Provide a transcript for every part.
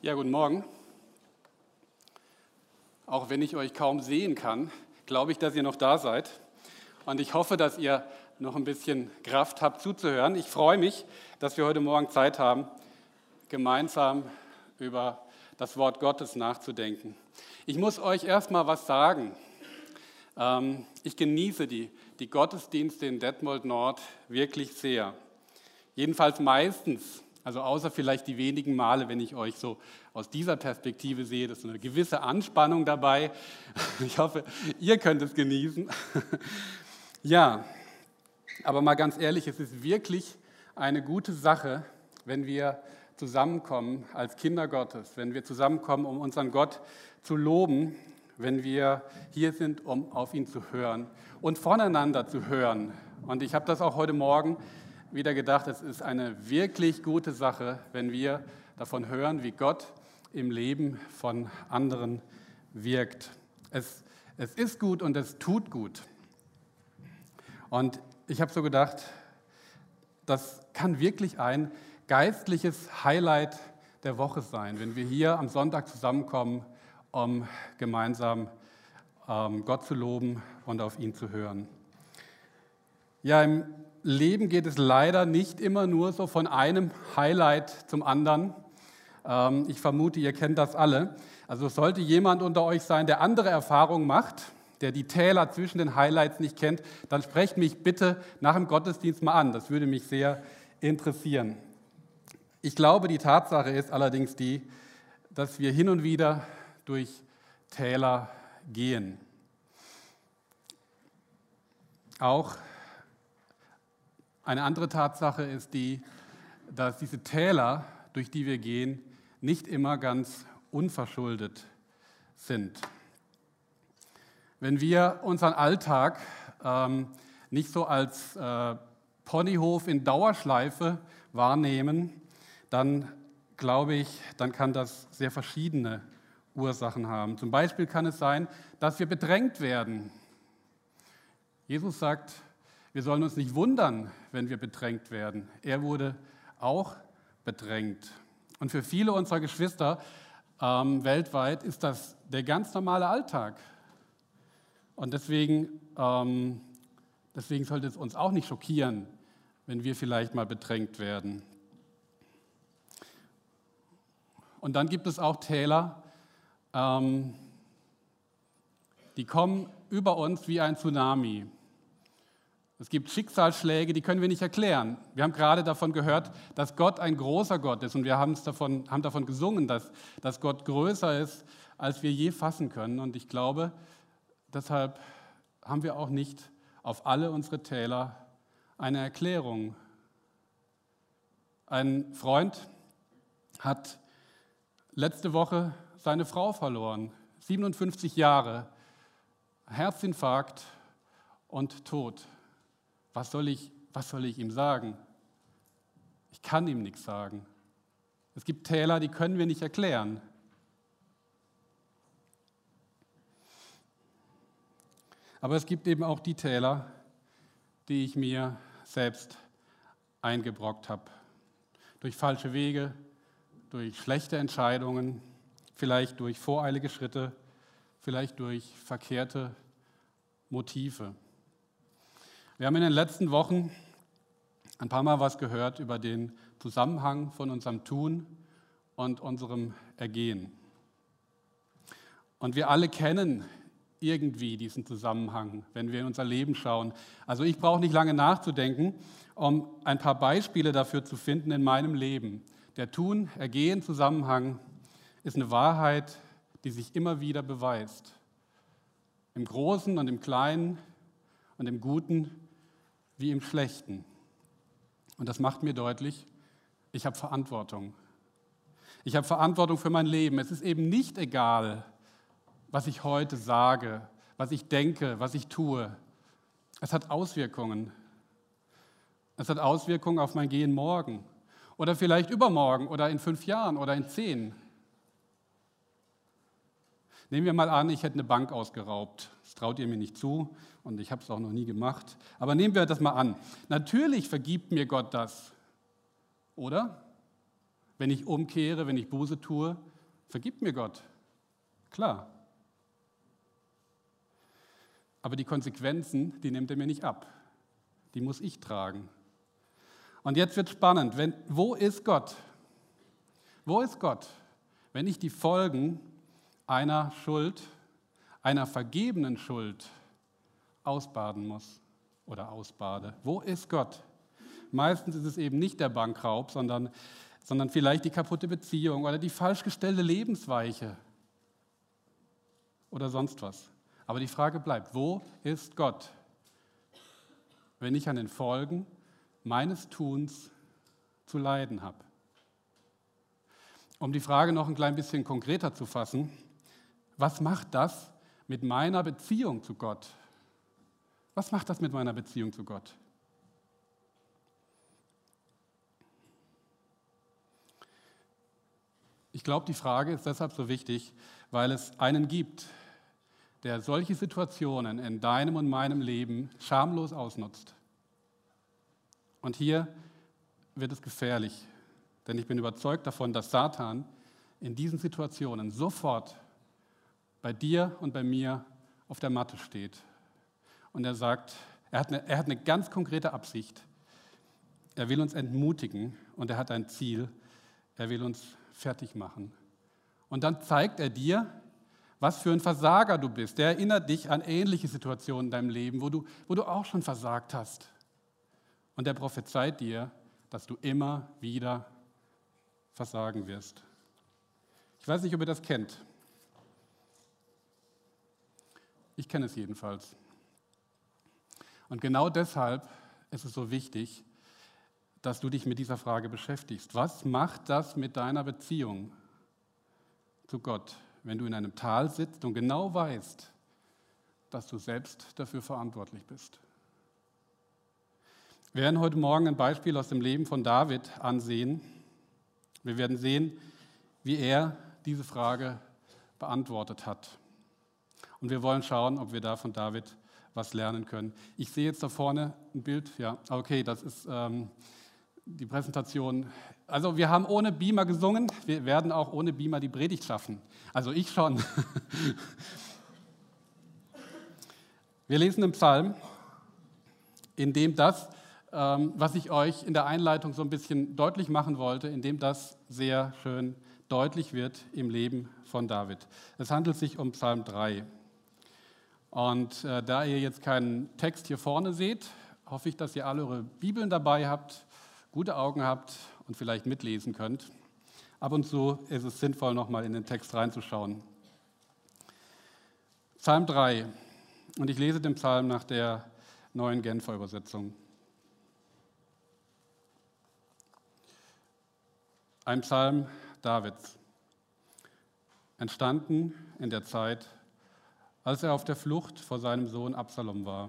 Ja, guten Morgen. Auch wenn ich euch kaum sehen kann, glaube ich, dass ihr noch da seid. Und ich hoffe, dass ihr noch ein bisschen Kraft habt zuzuhören. Ich freue mich, dass wir heute Morgen Zeit haben, gemeinsam über das Wort Gottes nachzudenken. Ich muss euch erst mal was sagen. Ich genieße die Gottesdienste in Detmold Nord wirklich sehr. Jedenfalls meistens. Also außer vielleicht die wenigen Male, wenn ich euch so aus dieser Perspektive sehe, das ist eine gewisse Anspannung dabei. Ich hoffe, ihr könnt es genießen. Ja, aber mal ganz ehrlich, es ist wirklich eine gute Sache, wenn wir zusammenkommen als Kinder Gottes, wenn wir zusammenkommen, um unseren Gott zu loben, wenn wir hier sind, um auf ihn zu hören und voneinander zu hören. Und ich habe das auch heute Morgen wieder gedacht, es ist eine wirklich gute Sache, wenn wir davon hören, wie Gott im Leben von anderen wirkt. Es ist gut und es tut gut. Und ich habe so gedacht, das kann wirklich ein geistliches Highlight der Woche sein, wenn wir hier am Sonntag zusammenkommen, um gemeinsam Gott zu loben und auf ihn zu hören. Ja, im Leben geht es leider nicht immer nur so von einem Highlight zum anderen. Ich vermute, ihr kennt das alle. Also sollte jemand unter euch sein, der andere Erfahrungen macht, der die Täler zwischen den Highlights nicht kennt, dann sprecht mich bitte nach dem Gottesdienst mal an. Das würde mich sehr interessieren. Ich glaube, die Tatsache ist allerdings die, dass wir hin und wieder durch Täler gehen. Auch eine andere Tatsache ist die, dass diese Täler, durch die wir gehen, nicht immer ganz unverschuldet sind. Wenn wir unseren Alltag nicht so als Ponyhof in Dauerschleife wahrnehmen, dann glaube ich, dann kann das sehr verschiedene Ursachen haben. Zum Beispiel kann es sein, dass wir bedrängt werden. Jesus sagt, wir sollen uns nicht wundern, wenn wir bedrängt werden. Er wurde auch bedrängt. Und für viele unserer Geschwister weltweit ist das der ganz normale Alltag. Und deswegen sollte es uns auch nicht schockieren, wenn wir vielleicht mal bedrängt werden. Und dann gibt es auch Täler, die kommen über uns wie ein Tsunami. Es gibt Schicksalsschläge, die können wir nicht erklären. Wir haben gerade davon gehört, dass Gott ein großer Gott ist und wir haben davon gesungen, dass Gott größer ist, als wir je fassen können. Und ich glaube, deshalb haben wir auch nicht auf alle unsere Täler eine Erklärung. Ein Freund hat letzte Woche seine Frau verloren, 57 Jahre, Herzinfarkt und Tod. Was soll ich ihm sagen? Ich kann ihm nichts sagen. Es gibt Täler, die können wir nicht erklären. Aber es gibt eben auch die Täler, die ich mir selbst eingebrockt habe. Durch falsche Wege, durch schlechte Entscheidungen, vielleicht durch voreilige Schritte, vielleicht durch verkehrte Motive. Wir haben in den letzten Wochen ein paar Mal was gehört über den Zusammenhang von unserem Tun und unserem Ergehen. Und wir alle kennen irgendwie diesen Zusammenhang, wenn wir in unser Leben schauen. Also ich brauche nicht lange nachzudenken, um ein paar Beispiele dafür zu finden in meinem Leben. Der Tun-Ergehen-Zusammenhang ist eine Wahrheit, die sich immer wieder beweist. Im Großen und im Kleinen und im Guten wie im Schlechten. Und das macht mir deutlich, ich habe Verantwortung. Ich habe Verantwortung für mein Leben. Es ist eben nicht egal, was ich heute sage, was ich denke, was ich tue. Es hat Auswirkungen. Es hat Auswirkungen auf mein Gehen morgen oder vielleicht übermorgen oder in 5 Jahren oder in 10. Nehmen wir mal an, ich hätte eine Bank ausgeraubt. Das traut ihr mir nicht zu und ich habe es auch noch nie gemacht. Aber nehmen wir das mal an. Natürlich vergibt mir Gott das, oder? Wenn ich umkehre, wenn ich Buße tue, Vergibt mir Gott. Klar. Aber die Konsequenzen, die nimmt er mir nicht ab. Die muss ich tragen. Und jetzt wird spannend. Wo ist Gott? Wo ist Gott, wenn ich die Folgen einer Schuld, einer vergebenen Schuld ausbaden muss oder ausbade? Wo ist Gott? Meistens ist es eben nicht der Bankraub, sondern vielleicht die kaputte Beziehung oder die falsch gestellte Lebensweiche oder sonst was. Aber die Frage bleibt, wo ist Gott, wenn ich an den Folgen meines Tuns zu leiden habe? Um die Frage noch ein klein bisschen konkreter zu fassen, was macht das mit meiner Beziehung zu Gott? Was macht das mit meiner Beziehung zu Gott? Ich glaube, die Frage ist deshalb so wichtig, weil es einen gibt, der solche Situationen in deinem und meinem Leben schamlos ausnutzt. Und hier wird es gefährlich, denn ich bin überzeugt davon, dass Satan in diesen Situationen sofort bei dir und bei mir auf der Matte steht. Und er sagt, er hat eine ganz konkrete Absicht. Er will uns entmutigen und er hat ein Ziel. Er will uns fertig machen. Und dann zeigt er dir, was für ein Versager du bist. Der erinnert dich an ähnliche Situationen in deinem Leben, wo du auch schon versagt hast. Und er prophezeit dir, dass du immer wieder versagen wirst. Ich weiß nicht, ob ihr das kennt. Ich kenne es jedenfalls. Und genau deshalb ist es so wichtig, dass du dich mit dieser Frage beschäftigst. Was macht das mit deiner Beziehung zu Gott, wenn du in einem Tal sitzt und genau weißt, dass du selbst dafür verantwortlich bist? Wir werden heute Morgen ein Beispiel aus dem Leben von David ansehen. Wir werden sehen, wie er diese Frage beantwortet hat. Und wir wollen schauen, ob wir da von David was lernen können. Ich sehe jetzt da vorne ein Bild. Ja, okay, das ist die Präsentation. Also wir haben ohne Beamer gesungen. Wir werden auch ohne Beamer die Predigt schaffen. Also ich schon. Wir lesen im Psalm, in dem das, was ich euch in der Einleitung so ein bisschen deutlich machen wollte, in dem das sehr schön deutlich wird im Leben von David. Es handelt sich um Psalm 3. Und da ihr jetzt keinen Text hier vorne seht, hoffe ich, dass ihr alle eure Bibeln dabei habt, gute Augen habt und vielleicht mitlesen könnt. Ab und zu ist es sinnvoll, nochmal in den Text reinzuschauen. Psalm 3. Und ich lese den Psalm nach der neuen Genfer Übersetzung. Ein Psalm Davids, entstanden in der Zeit, als er auf der Flucht vor seinem Sohn Absalom war.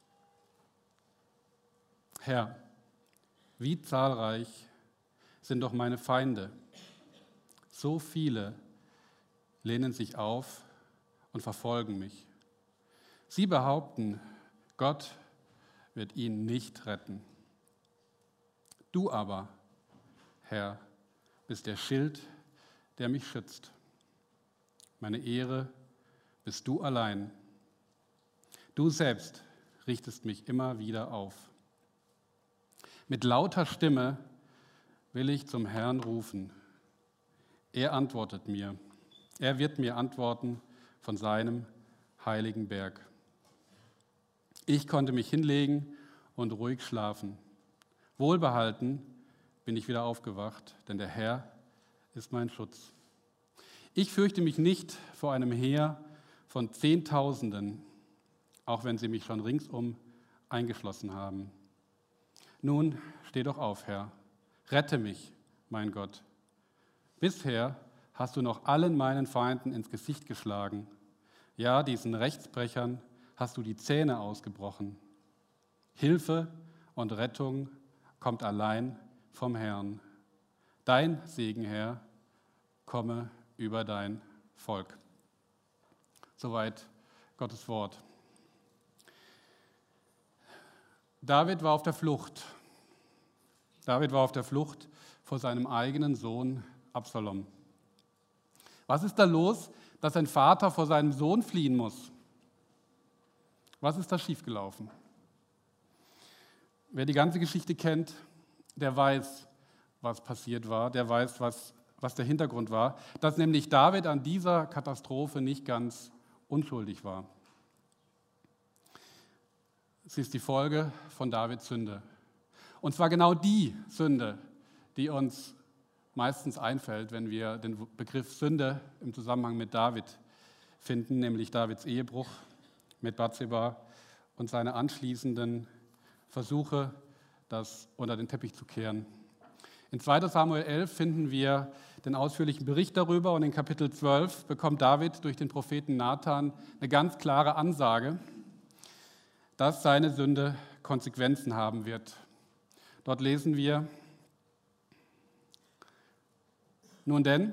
Herr, wie zahlreich sind doch meine Feinde. So viele lehnen sich auf und verfolgen mich. Sie behaupten, Gott wird ihn nicht retten. Du aber, Herr, bist der Schild, der mich schützt. Meine Ehre bist du allein. Du selbst richtest mich immer wieder auf. Mit lauter Stimme will ich zum Herrn rufen. Er antwortet mir. Er wird mir antworten von seinem heiligen Berg. Ich konnte mich hinlegen und ruhig schlafen. Wohlbehalten bin ich wieder aufgewacht, denn der Herr ist mein Schutz. Ich fürchte mich nicht vor einem Heer von Zehntausenden, auch wenn sie mich schon ringsum eingeschlossen haben. Nun, steh doch auf, Herr. Rette mich, mein Gott. Bisher hast du noch allen meinen Feinden ins Gesicht geschlagen. Ja, diesen Rechtsbrechern hast du die Zähne ausgebrochen. Hilfe und Rettung kommt allein vom Herrn. Dein Segen, Herr, komme über dein Volk. Soweit Gottes Wort. David war auf der Flucht. David war auf der Flucht vor seinem eigenen Sohn Absalom. Was ist da los, dass ein Vater vor seinem Sohn fliehen muss? Was ist da schiefgelaufen? Wer die ganze Geschichte kennt, der weiß, was passiert war, der weiß, was der Hintergrund war, dass nämlich David an dieser Katastrophe nicht ganz unschuldig war. Sie ist die Folge von Davids Sünde. Und zwar genau die Sünde, die uns meistens einfällt, wenn wir den Begriff Sünde im Zusammenhang mit David finden, nämlich Davids Ehebruch mit Bathseba und seine anschließenden Versuche, das unter den Teppich zu kehren. In 2. Samuel 11 finden wir den ausführlichen Bericht darüber und in Kapitel 12 bekommt David durch den Propheten Nathan eine ganz klare Ansage, dass seine Sünde Konsequenzen haben wird. Dort lesen wir: Nun denn,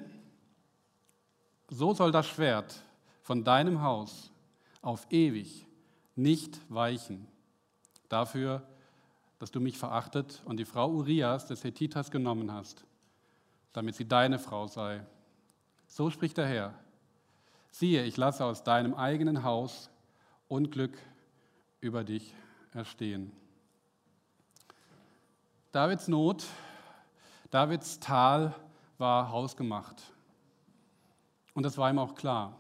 so soll das Schwert von deinem Haus auf ewig nicht weichen, dafür, dass du mich verachtet und die Frau Urias des Hethiters genommen hast, damit sie deine Frau sei. So spricht der Herr: Siehe, ich lasse aus deinem eigenen Haus Unglück über dich erstehen. Davids Not, Davids Tal war hausgemacht. Und das war ihm auch klar.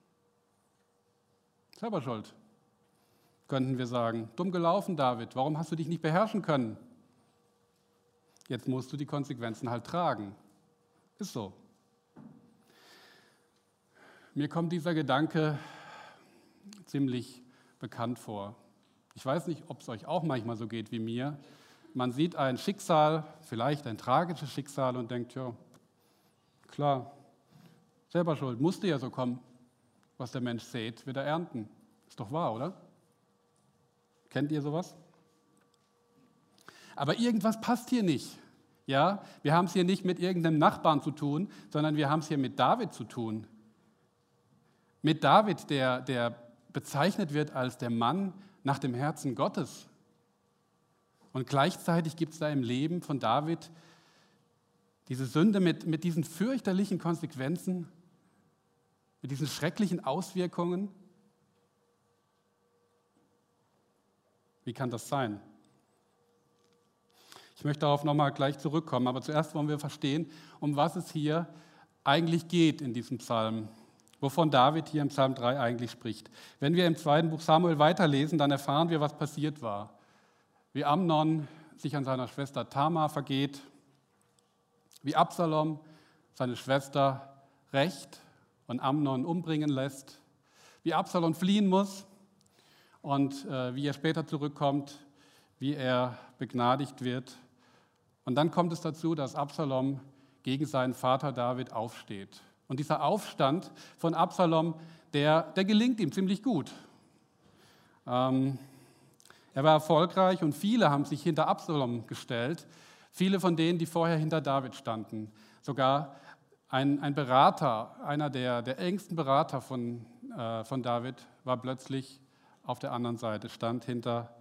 Selber schuld, könnten wir sagen. Dumm gelaufen, David. Warum hast du dich nicht beherrschen können? Jetzt musst du die Konsequenzen halt tragen. Ist so. Mir kommt dieser Gedanke ziemlich bekannt vor. Ich weiß nicht, ob es euch auch manchmal so geht wie mir. Man sieht ein Schicksal, vielleicht ein tragisches Schicksal und denkt, ja, klar, selber schuld, musste ja so kommen. Was der Mensch sät, wird er ernten. Ist doch wahr, oder? Kennt ihr sowas? Aber irgendwas passt hier nicht. Ja? Wir haben es hier nicht mit irgendeinem Nachbarn zu tun, sondern wir haben es hier mit David zu tun. Mit David, der bezeichnet wird als der Mann nach dem Herzen Gottes. Und gleichzeitig gibt es da im Leben von David diese Sünde mit diesen fürchterlichen Konsequenzen, mit diesen schrecklichen Auswirkungen. Wie kann das sein? Ich möchte darauf nochmal gleich zurückkommen, aber zuerst wollen wir verstehen, um was es hier eigentlich geht in diesem Psalm, wovon David hier im Psalm 3 eigentlich spricht. Wenn wir im 2. Buch Samuel weiterlesen, dann erfahren wir, was passiert war. Wie Amnon sich an seiner Schwester Tamar vergeht, wie Absalom seine Schwester rächt und Amnon umbringen lässt, wie Absalom fliehen muss und wie er später zurückkommt, wie er begnadigt wird. Und dann kommt es dazu, dass Absalom gegen seinen Vater David aufsteht. Und dieser Aufstand von Absalom, der gelingt ihm ziemlich gut. Er war erfolgreich und viele haben sich hinter Absalom gestellt, viele von denen, die vorher hinter David standen. Sogar ein Berater, einer der engsten Berater von David, war plötzlich auf der anderen Seite, stand hinter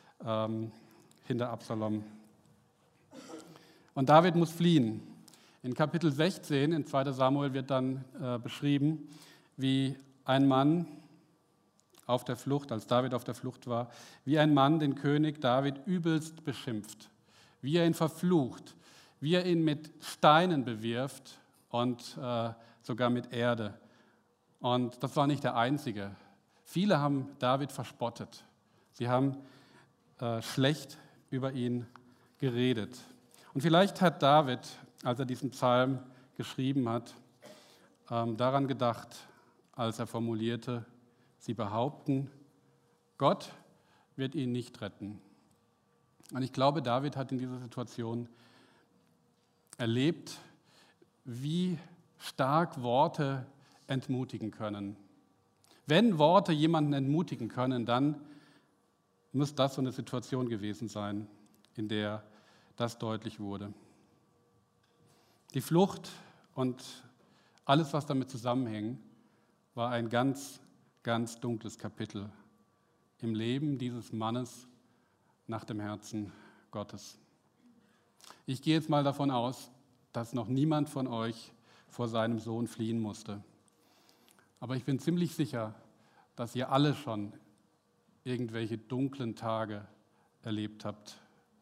Absalom. Und David muss fliehen. In Kapitel 16 in 2. Samuel wird dann beschrieben, wie ein Mann auf der Flucht, als David auf der Flucht war, wie ein Mann den König David übelst beschimpft, wie er ihn verflucht, wie er ihn mit Steinen bewirft und sogar mit Erde. Und das war nicht der Einzige. Viele haben David verspottet. Sie haben schlecht über ihn geredet. Und vielleicht hat David, als er diesen Psalm geschrieben hat, daran gedacht, als er formulierte: Sie behaupten, Gott wird ihn nicht retten. Und ich glaube, David hat in dieser Situation erlebt, wie stark Worte entmutigen können. Wenn Worte jemanden entmutigen können, dann muss das so eine Situation gewesen sein, in der das deutlich wurde. Die Flucht und alles, was damit zusammenhängt, war ein ganz dunkles Kapitel im Leben dieses Mannes nach dem Herzen Gottes. Ich gehe jetzt mal davon aus, dass noch niemand von euch vor seinem Sohn fliehen musste. Aber ich bin ziemlich sicher, dass ihr alle schon irgendwelche dunklen Tage erlebt habt.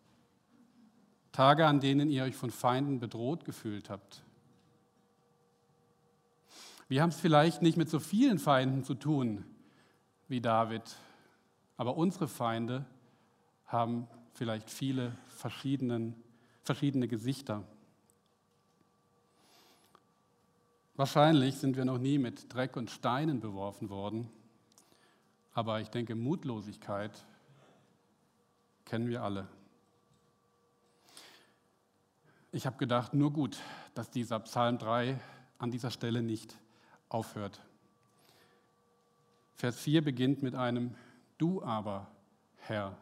Tage, an denen ihr euch von Feinden bedroht gefühlt habt. Wir haben es vielleicht nicht mit so vielen Feinden zu tun wie David, aber unsere Feinde haben vielleicht viele verschiedene Gesichter. Wahrscheinlich sind wir noch nie mit Dreck und Steinen beworfen worden, aber ich denke, Mutlosigkeit kennen wir alle. Ich habe gedacht, nur gut, dass dieser Psalm 3 an dieser Stelle nicht aufhört. Vers 4 beginnt mit einem Du aber, Herr.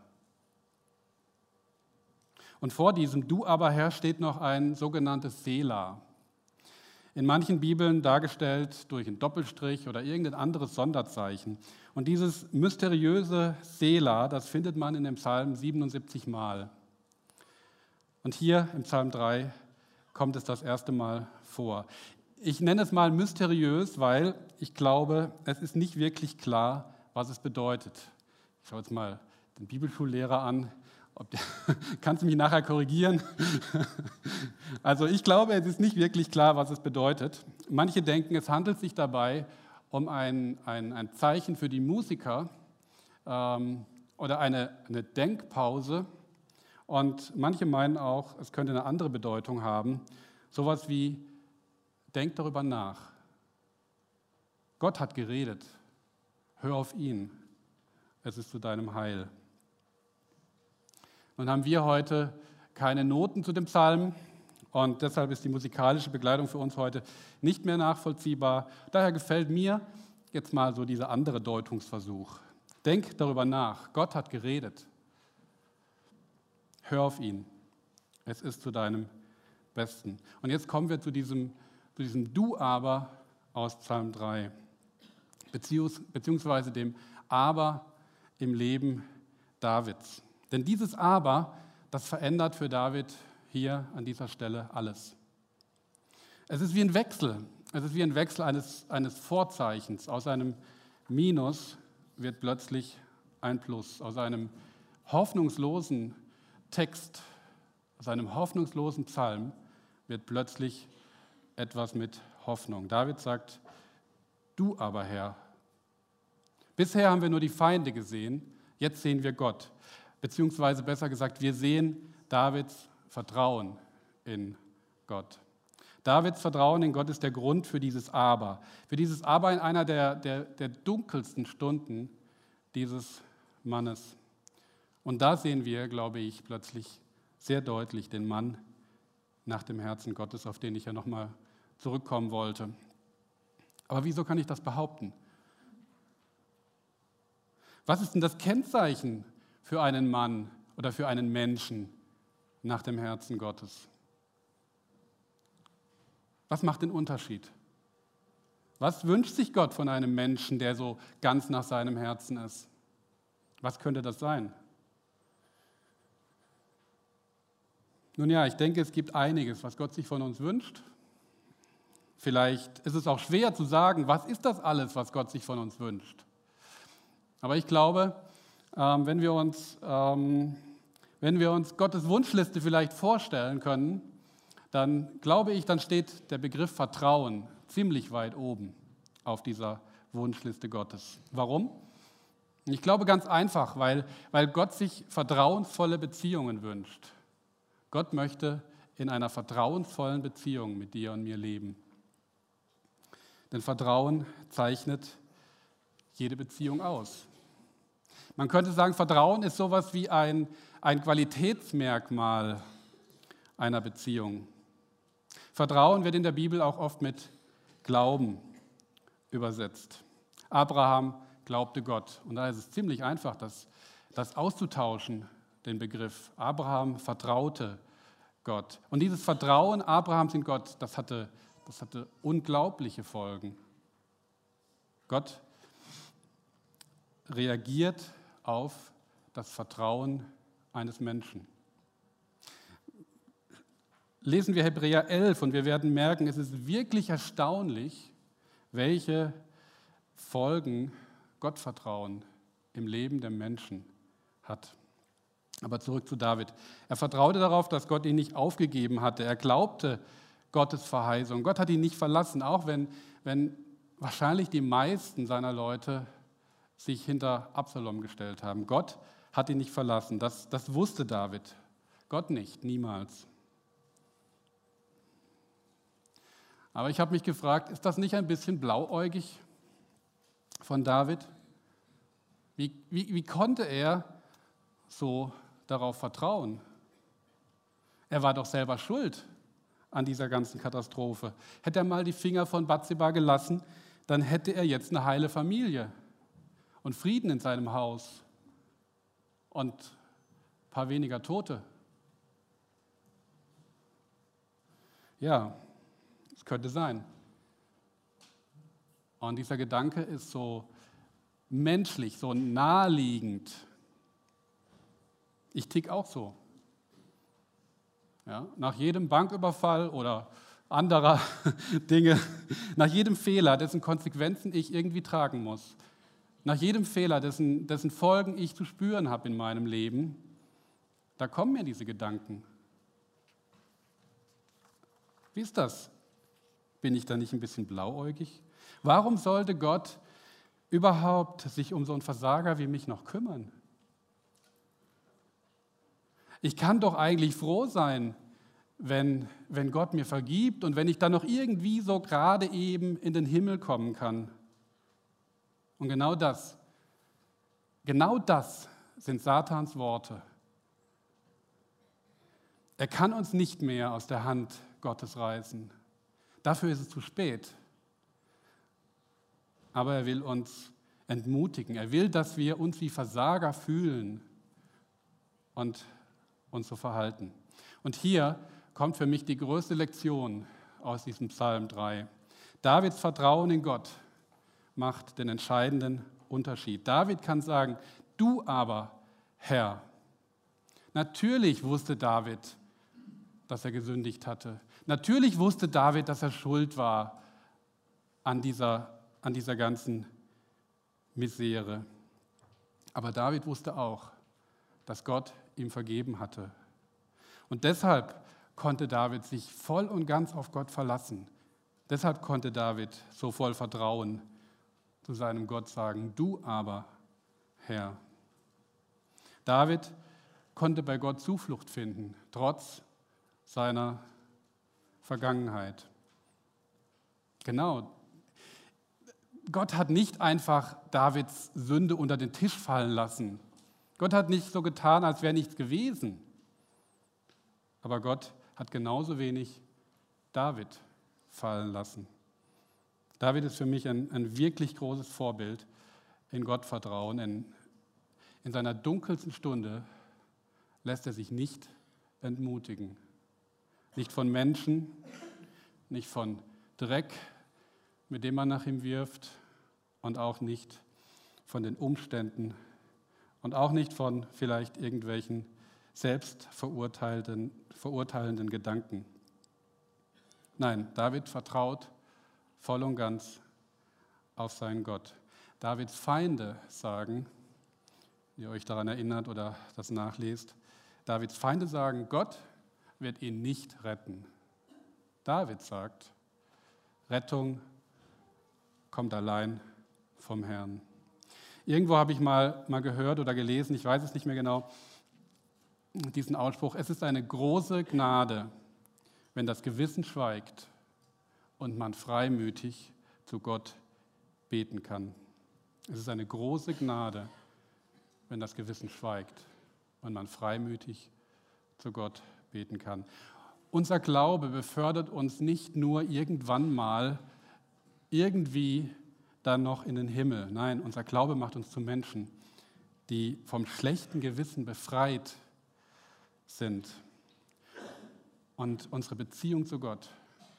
Und vor diesem Du aber, Herr, steht noch ein sogenanntes Selah. In manchen Bibeln dargestellt durch einen Doppelstrich oder irgendein anderes Sonderzeichen. Und dieses mysteriöse Selah, das findet man in dem Psalm 77 Mal. Und hier im Psalm 3 kommt es das erste Mal vor. Ich nenne es mal mysteriös, weil ich glaube, es ist nicht wirklich klar, was es bedeutet. Ich schaue jetzt mal den Bibelschullehrer an. Kannst du mich nachher korrigieren? Also ich glaube, es ist nicht wirklich klar, was es bedeutet. Manche denken, es handelt sich dabei um ein Zeichen für die Musiker oder eine Denkpause. Und manche meinen auch, es könnte eine andere Bedeutung haben. Sowas wie, denk darüber nach. Gott hat geredet. Hör auf ihn. Es ist zu deinem Heil. Nun haben wir heute keine Noten zu dem Psalm und deshalb ist die musikalische Begleitung für uns heute nicht mehr nachvollziehbar. Daher gefällt mir jetzt mal so dieser andere Deutungsversuch. Denk darüber nach. Gott hat geredet. Hör auf ihn. Es ist zu deinem Besten. Und jetzt kommen wir zu diesem Du aber aus Psalm 3, beziehungsweise dem Aber im Leben Davids. Denn dieses Aber, das verändert für David hier an dieser Stelle alles. Es ist wie ein Wechsel. Es ist wie ein Wechsel eines Vorzeichens. Aus einem Minus wird plötzlich ein Plus. Aus einem hoffnungslosen Text, aus einem hoffnungslosen Psalm wird plötzlich etwas mit Hoffnung. David sagt, du aber, Herr. Bisher haben wir nur die Feinde gesehen, jetzt sehen wir Gott. Beziehungsweise besser gesagt, wir sehen Davids Vertrauen in Gott. Davids Vertrauen in Gott ist der Grund für dieses Aber. Für dieses Aber in einer der dunkelsten Stunden dieses Mannes. Und da sehen wir, glaube ich, plötzlich sehr deutlich den Mann nach dem Herzen Gottes, auf den ich ja nochmal zurückkommen wollte. Aber wieso kann ich das behaupten? Was ist denn das Kennzeichen für einen Mann oder für einen Menschen nach dem Herzen Gottes? Was macht den Unterschied? Was wünscht sich Gott von einem Menschen, der so ganz nach seinem Herzen ist? Was könnte das sein? Nun ja, ich denke, es gibt einiges, was Gott sich von uns wünscht. Vielleicht ist es auch schwer zu sagen, was ist das alles, was Gott sich von uns wünscht. Aber ich glaube, wenn wir uns Gottes Wunschliste vielleicht vorstellen können, dann glaube ich, dann steht der Begriff Vertrauen ziemlich weit oben auf dieser Wunschliste Gottes. Warum? Ich glaube ganz einfach, weil Gott sich vertrauensvolle Beziehungen wünscht. Gott möchte in einer vertrauensvollen Beziehung mit dir und mir leben. Denn Vertrauen zeichnet jede Beziehung aus. Man könnte sagen, Vertrauen ist sowas wie ein Qualitätsmerkmal einer Beziehung. Vertrauen wird in der Bibel auch oft mit Glauben übersetzt. Abraham glaubte Gott. Und da ist es ziemlich einfach, das auszutauschen, den Begriff. Abraham vertraute Gott. Und dieses Vertrauen Abrahams in Gott, das hatte unglaubliche Folgen. Gott reagiert auf das Vertrauen eines Menschen. lesen wir Hebräer 11 und wir werden merken, es ist wirklich erstaunlich, welche Folgen Gottvertrauen im Leben der Menschen hat. Aber zurück zu David. Er vertraute darauf, dass Gott ihn nicht aufgegeben hatte. Er glaubte Gottes Verheißung. Gott hat ihn nicht verlassen, auch wenn wahrscheinlich die meisten seiner Leute sich hinter Absalom gestellt haben. Gott hat ihn nicht verlassen. Das wusste David. Gott nicht, niemals. Aber ich habe mich gefragt, ist das nicht ein bisschen blauäugig von David? Wie konnte er so darauf vertrauen? Er war doch selber schuld an dieser ganzen Katastrophe. Hätte er mal die Finger von Bathseba gelassen, dann hätte er jetzt eine heile Familie und Frieden in seinem Haus und ein paar weniger Tote. Ja, es könnte sein. Und dieser Gedanke ist so menschlich, so naheliegend. Ich tick auch so. Ja, nach jedem Banküberfall oder anderer Dinge, nach jedem Fehler, dessen Konsequenzen ich irgendwie tragen muss, nach jedem Fehler, dessen Folgen ich zu spüren habe in meinem Leben, da kommen mir diese Gedanken. Wie ist das? Bin ich da nicht ein bisschen blauäugig? Warum sollte Gott überhaupt sich um so einen Versager wie mich noch kümmern? Ich kann doch eigentlich froh sein, wenn Gott mir vergibt und wenn ich dann noch irgendwie so gerade eben in den Himmel kommen kann. Und genau das sind Satans Worte. Er kann uns nicht mehr aus der Hand Gottes reißen. Dafür ist es zu spät. Aber er will uns entmutigen. Er will, dass wir uns wie Versager fühlen und uns so verhalten. Und hier kommt für mich die größte Lektion aus diesem Psalm 3. Davids Vertrauen in Gott macht den entscheidenden Unterschied. David kann sagen, du aber, Herr. Natürlich wusste David, dass er gesündigt hatte. Natürlich wusste David, dass er schuld war an dieser ganzen Misere. Aber David wusste auch, dass Gott ihm vergeben hatte. Und deshalb konnte David sich voll und ganz auf Gott verlassen. Deshalb konnte David so voll Vertrauen zu seinem Gott sagen, du aber, Herr. David konnte bei Gott Zuflucht finden, trotz seiner Vergangenheit. Genau. Gott hat nicht einfach Davids Sünde unter den Tisch fallen lassen. Gott hat nicht so getan, als wäre nichts gewesen. Aber Gott hat genauso wenig David fallen lassen. David ist für mich ein wirklich großes Vorbild in Gottvertrauen. In seiner dunkelsten Stunde lässt er sich nicht entmutigen. Nicht von Menschen, nicht von Dreck, mit dem man nach ihm wirft, und auch nicht von den Umständen und auch nicht von vielleicht irgendwelchen verurteilenden Gedanken. Nein, David vertraut voll und ganz auf seinen Gott. Davids Feinde sagen, ihr euch daran erinnert oder das nachlest, Davids Feinde sagen, Gott wird ihn nicht retten. David sagt, Rettung kommt allein vom Herrn. Irgendwo habe ich mal gehört oder gelesen, ich weiß es nicht mehr genau, diesen Ausspruch, es ist eine große Gnade, wenn das Gewissen schweigt und man freimütig zu Gott beten kann. Es ist eine große Gnade, wenn das Gewissen schweigt und man freimütig zu Gott beten kann. Unser Glaube befördert uns nicht nur irgendwann mal irgendwie dann noch in den Himmel. Nein, unser Glaube macht uns zu Menschen, die vom schlechten Gewissen befreit sind. Und unsere Beziehung zu Gott,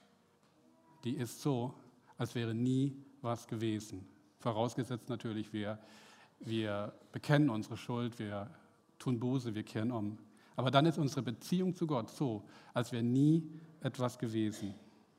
die ist so, als wäre nie was gewesen. Vorausgesetzt natürlich, wir bekennen unsere Schuld, wir tun Buße, wir kehren um. Aber dann ist unsere Beziehung zu Gott so, als wäre nie etwas gewesen.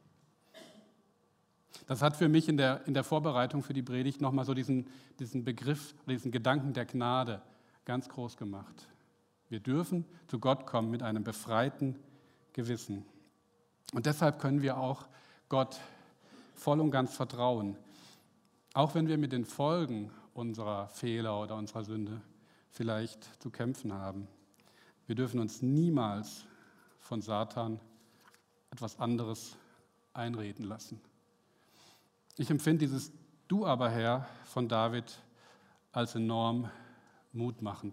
Das hat für mich in der Vorbereitung für die Predigt nochmal so diesen Begriff, diesen Gedanken der Gnade ganz groß gemacht. Wir dürfen zu Gott kommen mit einem befreiten Gewissen. Und deshalb können wir auch Gott voll und ganz vertrauen. Auch wenn wir mit den Folgen unserer Fehler oder unserer Sünde vielleicht zu kämpfen haben. Wir dürfen uns niemals von Satan etwas anderes einreden lassen. Ich empfinde dieses Du aber, Herr, von David als enorm mutmachend.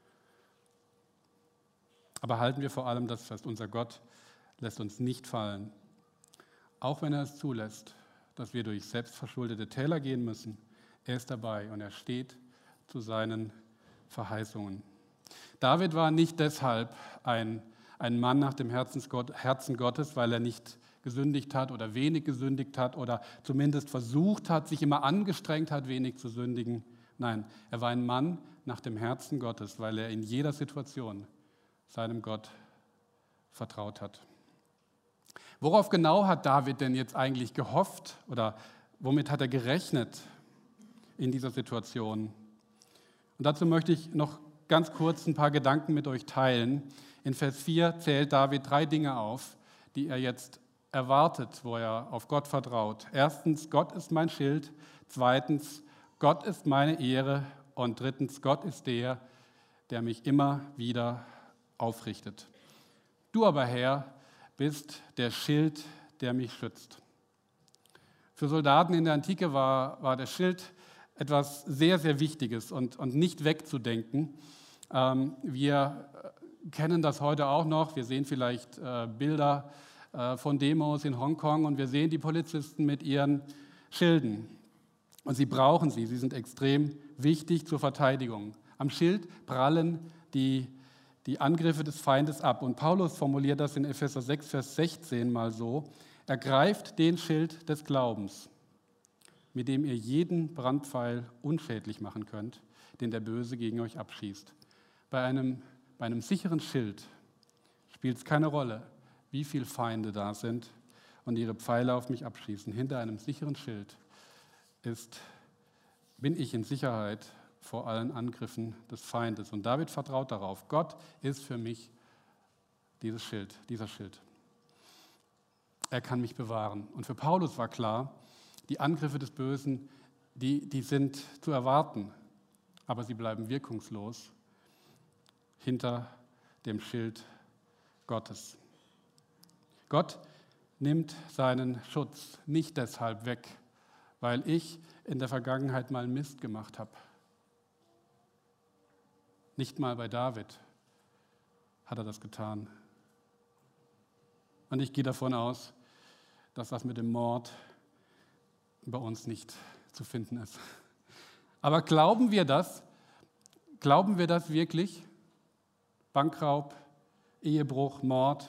Aber halten wir vor allem das fest, unser Gott lässt uns nicht fallen. Auch wenn er es zulässt, dass wir durch selbstverschuldete Täler gehen müssen, er ist dabei und er steht zu seinen Verheißungen. David war nicht deshalb ein Mann nach dem Herzen Gottes, weil er nicht gesündigt hat oder wenig gesündigt hat oder zumindest versucht hat, sich immer angestrengt hat, wenig zu sündigen. Nein, er war ein Mann nach dem Herzen Gottes, weil er in jeder Situation seinem Gott vertraut hat. Worauf genau hat David denn jetzt eigentlich gehofft oder womit hat er gerechnet in dieser Situation? Und dazu möchte ich noch ganz kurz ein paar Gedanken mit euch teilen. In Vers 4 zählt David 3 Dinge auf, die er jetzt erwartet, wo er auf Gott vertraut. Erstens, Gott ist mein Schild. Zweitens, Gott ist meine Ehre. Und drittens, Gott ist der mich immer wieder aufrichtet. Du aber, Herr, bist der Schild, der mich schützt. Für Soldaten in der Antike war der Schild etwas sehr, sehr Wichtiges und nicht wegzudenken. Wir kennen das heute auch noch. Wir sehen vielleicht Bilder von Demos in Hongkong und wir sehen die Polizisten mit ihren Schilden. Und sie brauchen sie. Sie sind extrem wichtig zur Verteidigung. Am Schild prallen die Angriffe des Feindes ab. Und Paulus formuliert das in Epheser 6, Vers 16 mal so: Ergreift den Schild des Glaubens, mit dem ihr jeden Brandpfeil unschädlich machen könnt, den der Böse gegen euch abschießt. Bei einem sicheren Schild spielt es keine Rolle, wie viele Feinde da sind und ihre Pfeile auf mich abschießen. Hinter einem sicheren Schild bin ich in Sicherheit vor allen Angriffen des Feindes. Und David vertraut darauf. Gott ist für mich dieser Schild. Er kann mich bewahren. Und für Paulus war klar, die Angriffe des Bösen, die sind zu erwarten, aber sie bleiben wirkungslos hinter dem Schild Gottes. Gott nimmt seinen Schutz nicht deshalb weg, weil ich in der Vergangenheit mal Mist gemacht habe. Nicht mal bei David hat er das getan. Und ich gehe davon aus, dass das mit dem Mord bei uns nicht zu finden ist. Aber glauben wir das? Glauben wir das wirklich? Bankraub, Ehebruch, Mord.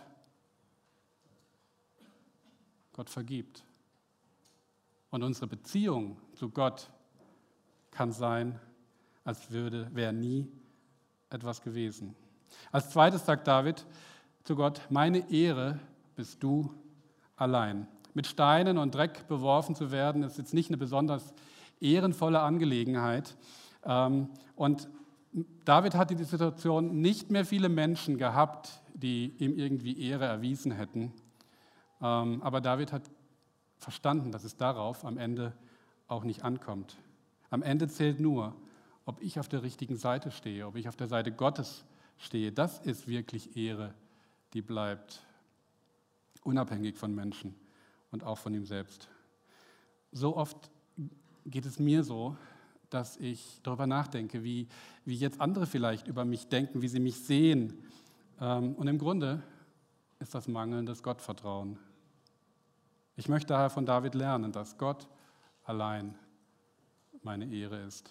Gott vergibt. Und unsere Beziehung zu Gott kann sein, als wäre nie etwas gewesen. Als zweites sagt David zu Gott: Meine Ehre bist du allein. Mit Steinen und Dreck beworfen zu werden, ist jetzt nicht eine besonders ehrenvolle Angelegenheit. Und David hat in dieser Situation nicht mehr viele Menschen gehabt, die ihm irgendwie Ehre erwiesen hätten. Aber David hat verstanden, dass es darauf am Ende auch nicht ankommt. Am Ende zählt nur, ob ich auf der richtigen Seite stehe, ob ich auf der Seite Gottes stehe. Das ist wirklich Ehre, die bleibt, unabhängig von Menschen und auch von ihm selbst. So oft geht es mir so, dass ich darüber nachdenke, wie jetzt andere vielleicht über mich denken, wie sie mich sehen. Und im Grunde ist das mangelndes Gottvertrauen. Ich möchte daher von David lernen, dass Gott allein meine Ehre ist.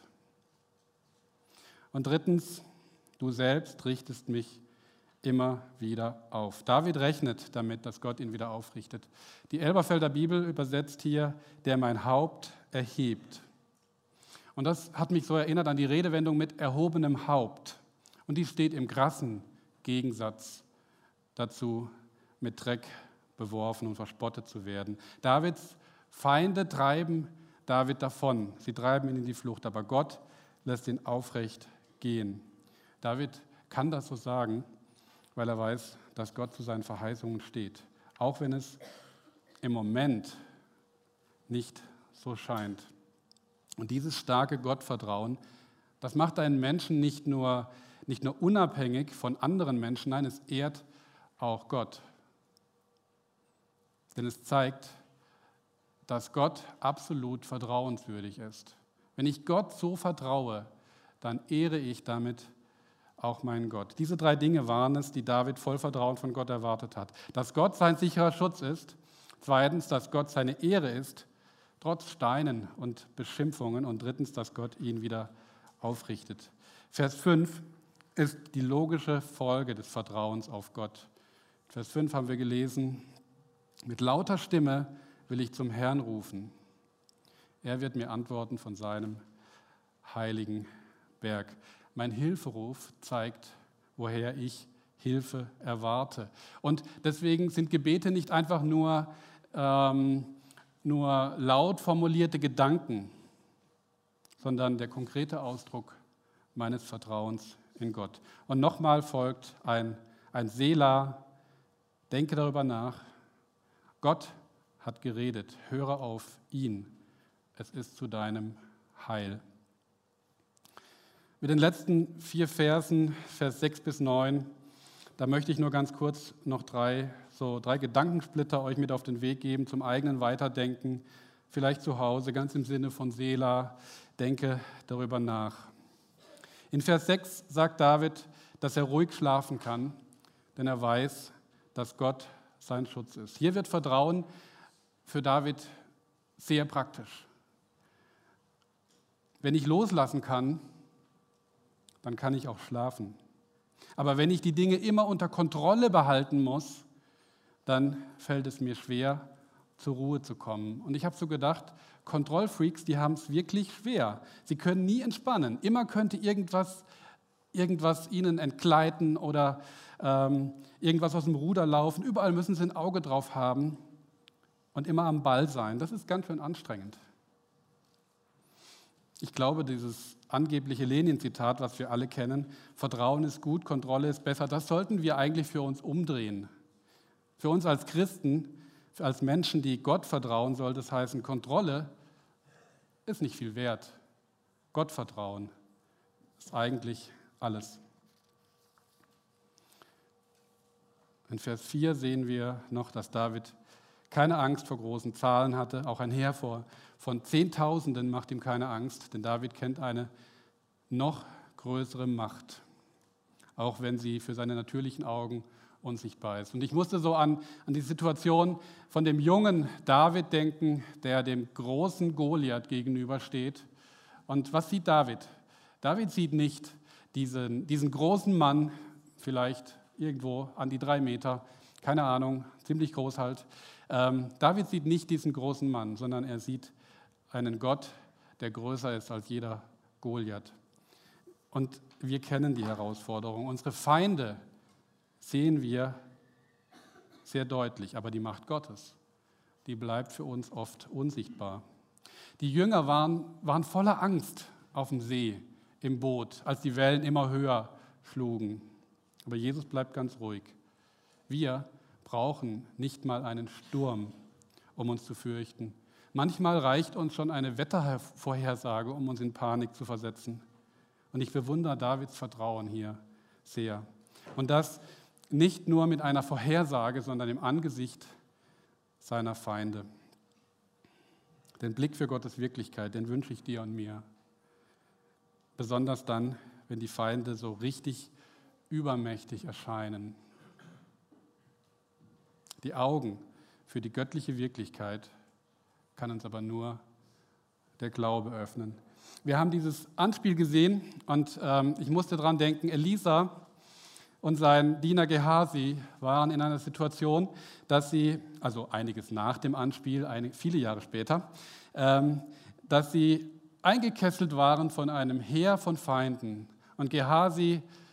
Und drittens, du selbst richtest mich immer wieder auf. David rechnet damit, dass Gott ihn wieder aufrichtet. Die Elberfelder Bibel übersetzt hier, der mein Haupt erhebt. Und das hat mich so erinnert an die Redewendung mit erhobenem Haupt. Und die steht im krassen Gegensatz dazu, mit Dreck beworfen und verspottet zu werden. Davids Feinde treiben David davon. Sie treiben ihn in die Flucht, aber Gott lässt ihn aufrecht gehen. David kann das so sagen, weil er weiß, dass Gott zu seinen Verheißungen steht. Auch wenn es im Moment nicht so scheint. Und dieses starke Gottvertrauen, das macht einen Menschen nicht nur unabhängig von anderen Menschen, nein, es ehrt auch Gott. Denn es zeigt, dass Gott absolut vertrauenswürdig ist. Wenn ich Gott so vertraue, dann ehre ich damit auch meinen Gott. Diese 3 Dinge waren es, die David voll Vertrauen von Gott erwartet hat. Dass Gott sein sicherer Schutz ist. Zweitens, dass Gott seine Ehre ist, trotz Steinen und Beschimpfungen. Und drittens, dass Gott ihn wieder aufrichtet. Vers 5 ist die logische Folge des Vertrauens auf Gott. Vers 5 haben wir gelesen: Mit lauter Stimme will ich zum Herrn rufen. Er wird mir antworten von seinem heiligen Berg. Mein Hilferuf zeigt, woher ich Hilfe erwarte. Und deswegen sind Gebete nicht einfach nur laut formulierte Gedanken, sondern der konkrete Ausdruck meines Vertrauens in Gott. Und nochmal folgt ein Selah. Denke darüber nach. Gott hat geredet. Höre auf ihn. Es ist zu deinem Heil. Mit den letzten 4 Versen, Vers 6 bis 9, da möchte ich nur ganz kurz noch drei Gedankensplitter euch mit auf den Weg geben zum eigenen Weiterdenken, vielleicht zu Hause, ganz im Sinne von Selah, denke darüber nach. In Vers 6 sagt David, dass er ruhig schlafen kann, denn er weiß, dass Gott sein Schutz ist. Hier wird Vertrauen für David sehr praktisch. Wenn ich loslassen kann, dann kann ich auch schlafen. Aber wenn ich die Dinge immer unter Kontrolle behalten muss, dann fällt es mir schwer, zur Ruhe zu kommen. Und ich habe so gedacht, Kontrollfreaks, die haben es wirklich schwer. Sie können nie entspannen. Immer könnte irgendwas ihnen entgleiten oder irgendwas aus dem Ruder laufen. Überall müssen sie ein Auge drauf haben und immer am Ball sein. Das ist ganz schön anstrengend. Ich glaube, dieses angebliche Lenin-Zitat, was wir alle kennen, Vertrauen ist gut, Kontrolle ist besser, das sollten wir eigentlich für uns umdrehen. Für uns als Christen, als Menschen, die Gott vertrauen, soll das heißen, Kontrolle ist nicht viel wert. Gottvertrauen ist eigentlich alles. In Vers 4 sehen wir noch, dass David keine Angst vor großen Zahlen hatte. Auch ein Heer von Zehntausenden macht ihm keine Angst, denn David kennt eine noch größere Macht, auch wenn sie für seine natürlichen Augen unsichtbar ist. Und ich musste so an die Situation von dem jungen David denken, der dem großen Goliath gegenübersteht. Und was sieht David? David sieht nicht diesen großen Mann, vielleicht irgendwo an die 3 Meter, keine Ahnung, ziemlich groß halt. David sieht nicht diesen großen Mann, sondern er sieht einen Gott, der größer ist als jeder Goliath. Und wir kennen die Herausforderung. Unsere Feinde sehen wir sehr deutlich, aber die Macht Gottes, die bleibt für uns oft unsichtbar. Die Jünger waren voller Angst auf dem See, im Boot, als die Wellen immer höher schlugen. Aber Jesus bleibt ganz ruhig. Wir brauchen nicht mal einen Sturm, um uns zu fürchten. Manchmal reicht uns schon eine Wettervorhersage, um uns in Panik zu versetzen. Und ich bewundere Davids Vertrauen hier sehr. Und das nicht nur mit einer Vorhersage, sondern im Angesicht seiner Feinde. Den Blick für Gottes Wirklichkeit, den wünsche ich dir und mir. Besonders dann, wenn die Feinde so richtig übermächtig erscheinen. Die Augen für die göttliche Wirklichkeit kann uns aber nur der Glaube öffnen. Wir haben dieses Anspiel gesehen und ich musste daran denken, Elisa und sein Diener Gehasi waren in einer Situation, dass sie, also einiges nach dem Anspiel, viele Jahre später, dass sie eingekesselt waren von einem Heer von Feinden. Und Gehasi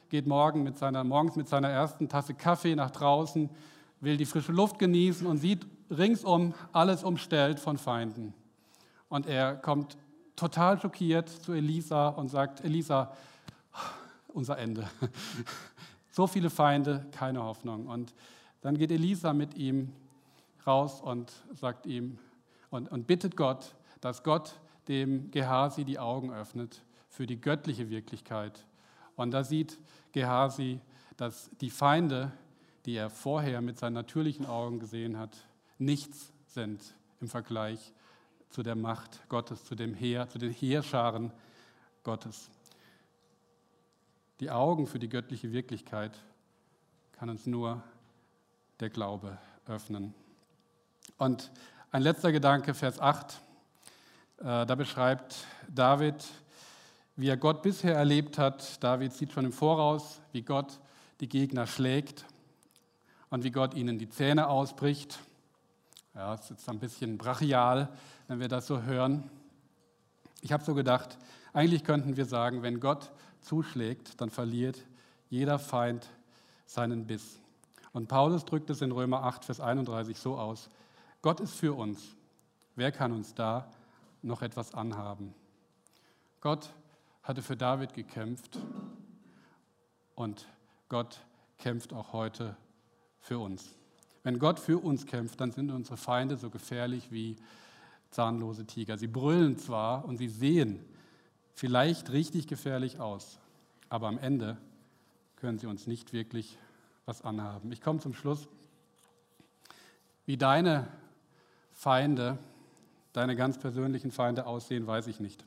geht morgens mit seiner ersten Tasse Kaffee nach draußen, will die frische Luft genießen und sieht ringsum alles umstellt von Feinden. Und er kommt total schockiert zu Elisa und sagt, Elisa, unser Ende. So viele Feinde, keine Hoffnung. Und dann geht Elisa mit ihm raus und sagt ihm und bittet Gott, dass Gott dem Gehasi die Augen öffnet für die göttliche Wirklichkeit. Und da sieht Gehasi, dass die Feinde, die er vorher mit seinen natürlichen Augen gesehen hat, nichts sind im Vergleich zu der Macht Gottes, zu den Heerscharen Gottes. Die Augen für die göttliche Wirklichkeit kann uns nur der Glaube öffnen. Und ein letzter Gedanke, Vers 8, da beschreibt David, wie er Gott bisher erlebt hat. David sieht schon im Voraus, wie Gott die Gegner schlägt und wie Gott ihnen die Zähne ausbricht. Ja, es ist ein bisschen brachial, wenn wir das so hören. Ich habe so gedacht, eigentlich könnten wir sagen, wenn Gott zuschlägt, dann verliert jeder Feind seinen Biss. Und Paulus drückt es in Römer 8, Vers 31 so aus: Gott ist für uns. Wer kann uns da noch etwas anhaben? Gott hatte für David gekämpft und Gott kämpft auch heute für uns. Wenn Gott für uns kämpft, dann sind unsere Feinde so gefährlich wie zahnlose Tiger. Sie brüllen zwar und sie sehen vielleicht richtig gefährlich aus, aber am Ende können sie uns nicht wirklich was anhaben. Ich komme zum Schluss. Wie deine Feinde, deine ganz persönlichen Feinde aussehen, weiß ich nicht.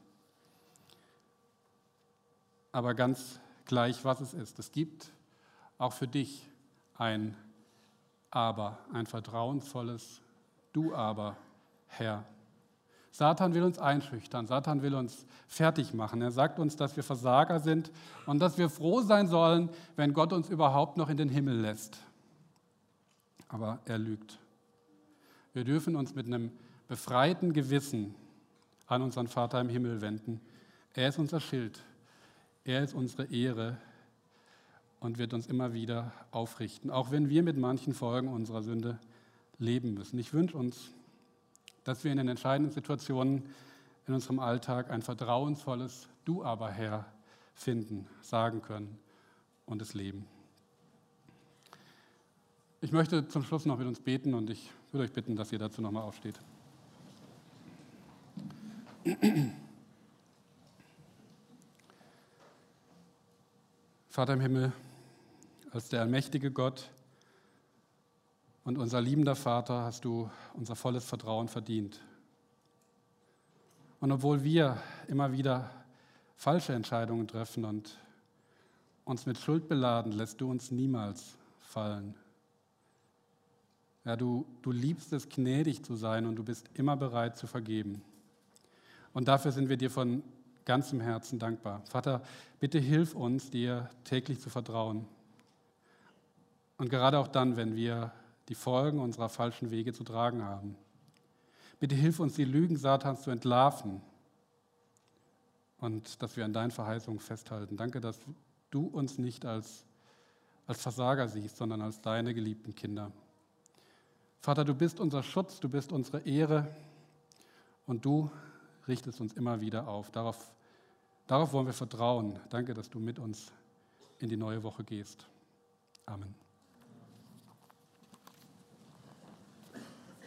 Aber ganz gleich, was es ist. Es gibt auch für dich ein Aber, ein vertrauensvolles Du aber, Herr. Satan will uns einschüchtern, Satan will uns fertig machen. Er sagt uns, dass wir Versager sind und dass wir froh sein sollen, wenn Gott uns überhaupt noch in den Himmel lässt. Aber er lügt. Wir dürfen uns mit einem befreiten Gewissen an unseren Vater im Himmel wenden. Er ist unser Schild, er ist unsere Ehre und wird uns immer wieder aufrichten, auch wenn wir mit manchen Folgen unserer Sünde leben müssen. Ich wünsche uns, dass wir in den entscheidenden Situationen in unserem Alltag ein vertrauensvolles Du aber, Herr, finden, sagen können und es leben. Ich möchte zum Schluss noch mit uns beten und ich würde euch bitten, dass ihr dazu nochmal aufsteht. Vater im Himmel, als der allmächtige Gott und unser liebender Vater hast du unser volles Vertrauen verdient. Und obwohl wir immer wieder falsche Entscheidungen treffen und uns mit Schuld beladen, lässt du uns niemals fallen. Ja, du liebst es, gnädig zu sein und du bist immer bereit zu vergeben. Und dafür sind wir dir von ganzem Herzen dankbar. Vater, bitte hilf uns, dir täglich zu vertrauen. Und gerade auch dann, wenn wir die Folgen unserer falschen Wege zu tragen haben. Bitte hilf uns, die Lügen Satans zu entlarven und dass wir an deinen Verheißungen festhalten. Danke, dass du uns nicht als Versager siehst, sondern als deine geliebten Kinder. Vater, du bist unser Schutz, du bist unsere Ehre und du richtest uns immer wieder auf. Darauf wollen wir vertrauen. Danke, dass du mit uns in die neue Woche gehst. Amen.